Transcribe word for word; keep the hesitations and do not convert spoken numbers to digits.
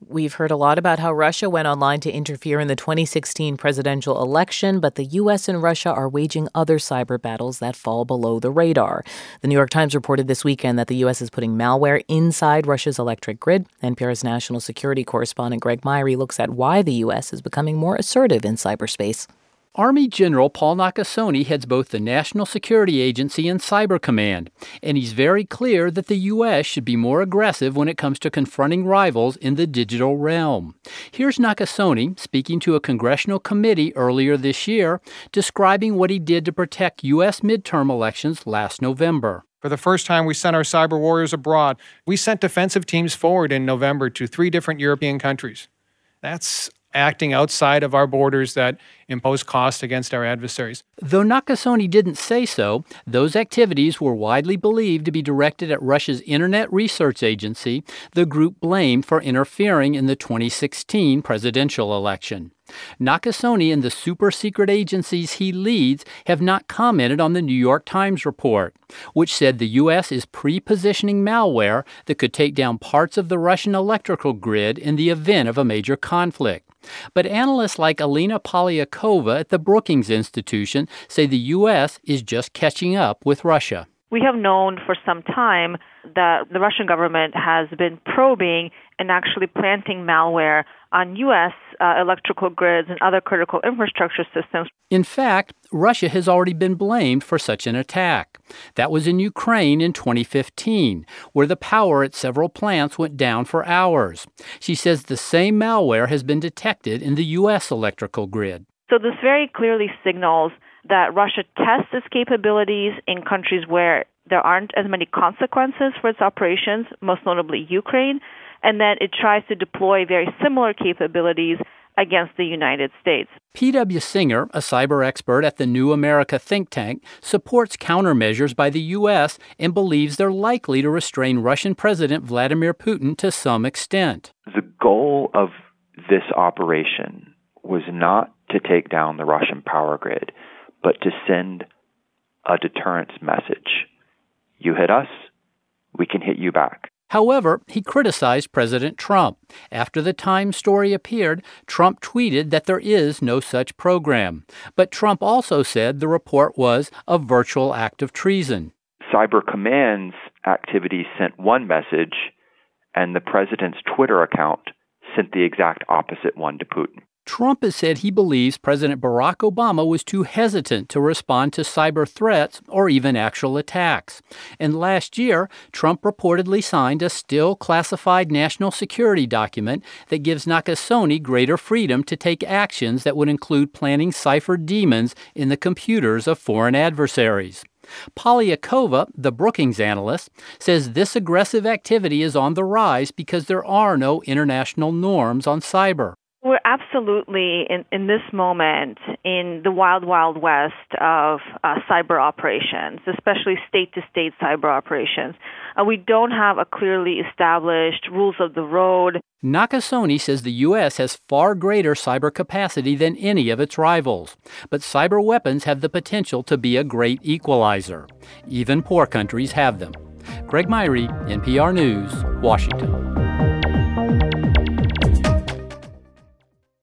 We've heard a lot about how Russia went online to interfere in the twenty sixteen presidential election, but the U S and Russia are waging other cyber battles that fall below the radar. The New York Times reported this weekend that the U S is putting malware inside Russia's electric grid. N P R's national security correspondent Greg Myrie looks at why the U S is becoming more assertive in cyberspace. Army General Paul Nakasone heads both the National Security Agency and Cyber Command, and he's very clear that the U S should be more aggressive when it comes to confronting rivals in the digital realm. Here's Nakasone speaking to a congressional committee earlier this year, describing what he did to protect U S midterm elections last November. For the first time, we sent our cyber warriors abroad. We sent defensive teams forward in November to three different European countries. That's acting outside of our borders that impose cost against our adversaries. Though Nakasone didn't say so, those activities were widely believed to be directed at Russia's Internet Research Agency, the group blamed for interfering in the twenty sixteen presidential election. Nakasone and the super-secret agencies he leads have not commented on the New York Times report, which said the U S is pre-positioning malware that could take down parts of the Russian electrical grid in the event of a major conflict. But analysts like Alina Polyakova at the Brookings Institution say the U S is just catching up with Russia. We have known for some time that the Russian government has been probing and actually planting malware on U S uh, electrical grids and other critical infrastructure systems. In fact, Russia has already been blamed for such an attack. That was in Ukraine in twenty fifteen, where the power at several plants went down for hours. She says the same malware has been detected in the U S electrical grid. So this very clearly signals that Russia tests its capabilities in countries where there aren't as many consequences for its operations, most notably Ukraine, and then it tries to deploy very similar capabilities against the United States. P W Singer, a cyber expert at the New America think tank, supports countermeasures by the U S and believes they're likely to restrain Russian President Vladimir Putin to some extent. The goal of this operation was not to take down the Russian power grid, but to send a deterrence message. You hit us, we can hit you back. However, he criticized President Trump. After the Times story appeared, Trump tweeted that there is no such program. But Trump also said the report was a virtual act of treason. Cyber Command's activities sent one message, and the president's Twitter account sent the exact opposite one to Putin. Trump has said he believes President Barack Obama was too hesitant to respond to cyber threats or even actual attacks. And last year, Trump reportedly signed a still classified national security document that gives Nakasone greater freedom to take actions that would include planting ciphered demons in the computers of foreign adversaries. Polyakova, the Brookings analyst, says this aggressive activity is on the rise because there are no international norms on cyber. We're absolutely, in, in this moment, in the wild, wild west of uh, cyber operations, especially state-to-state cyber operations. Uh, we don't have a clearly established rules of the road. Nakasone says the U S has far greater cyber capacity than any of its rivals. But cyber weapons have the potential to be a great equalizer. Even poor countries have them. Greg Myrie, N P R News, Washington.